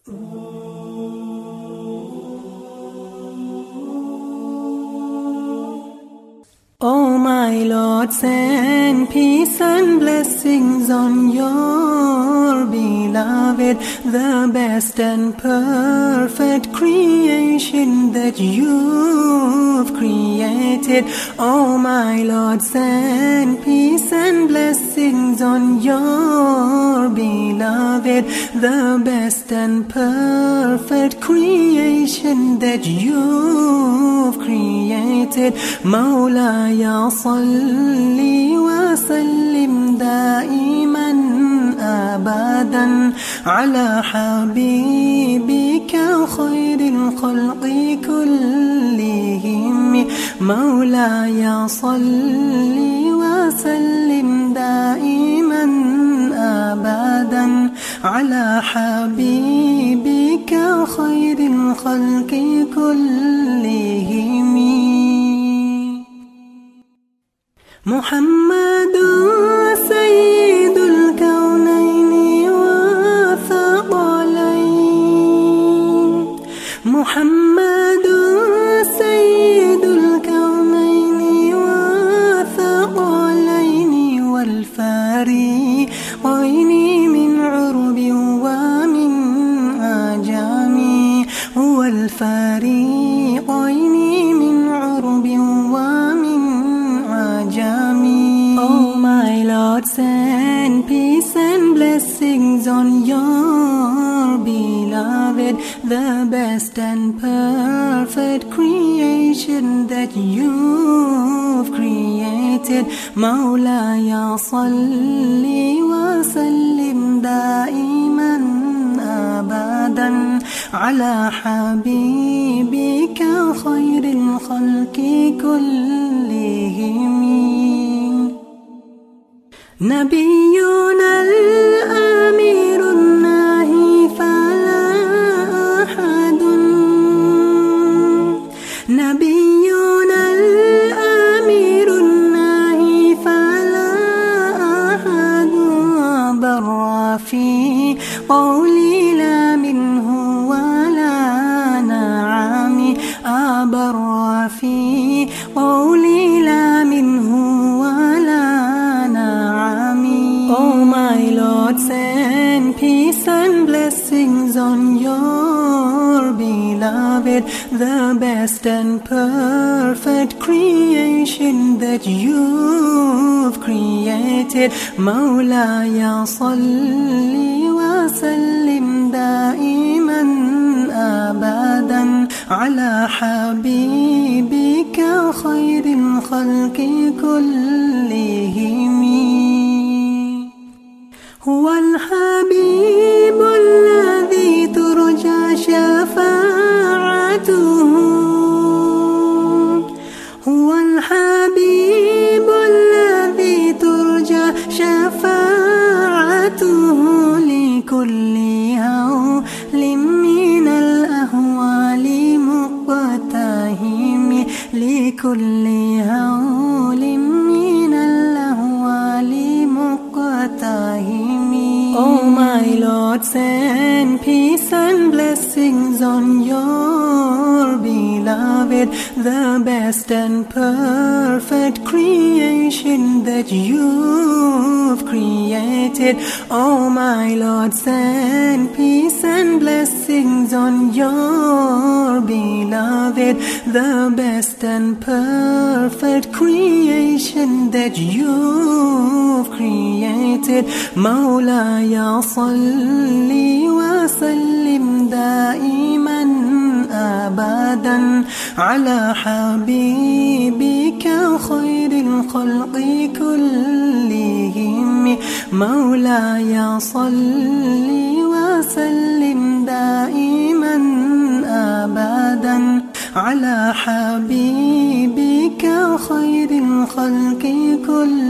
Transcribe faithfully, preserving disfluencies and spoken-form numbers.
Oh my Lord, send peace and blessings on your beloved, the best and perfect creation that you've created. Oh my Lord, send peace and blessings on your beloved, the best and perfect creation that you've created. مولاي يا صلي وسلم دائما أبدا على حبيبك خير الخلق كلهم. مولاي يا صلي وسلم دائما أبدا على حبيبك خير الخلق كلهم. محمد سيد الكونين والثقلين، محمد سيد الكونين والثقلين والفريقين من عرب ومن عجم، والفريقين من عرب ومن عجم. Oh my Lord, send peace and blessings on your beloved, the best and perfect creation that you've created. مولاي صلي وسلم دائما أبدا على حبيبك خير الخلق كلهم. نبينا الأمير الناهي فلا أحد، نبينا الأمير الناهي فلا أحد بر في قولي لا منه ولا نعم، أبر في قولي لا منه ولا نعم. Oh my Lord, send peace and blessings on your beloved, the best and perfect creation that you've created. مولاي صلي وسلم دائما أبدا على حبيبك خير الخلق كلهم. هو الحبيب الذي ترجى شفاعته، هو الحبيب الذي ترجى شفاعته لكل هول من الأهوال مقتهم، لكل هول من الأهوال مقتهم. Oh my Lord, send peace and blessings on your beloved, the best and perfect creation that you've created. Oh my Lord, send peace and blessings on your beloved, the best and perfect creation that you've created. مولاي صلي وسلم دائما أبدا على حبيبك خير الخلق كلهم. مولاي صلي وسلم دائما أبدا على حبيبك خير الخلق كلهم.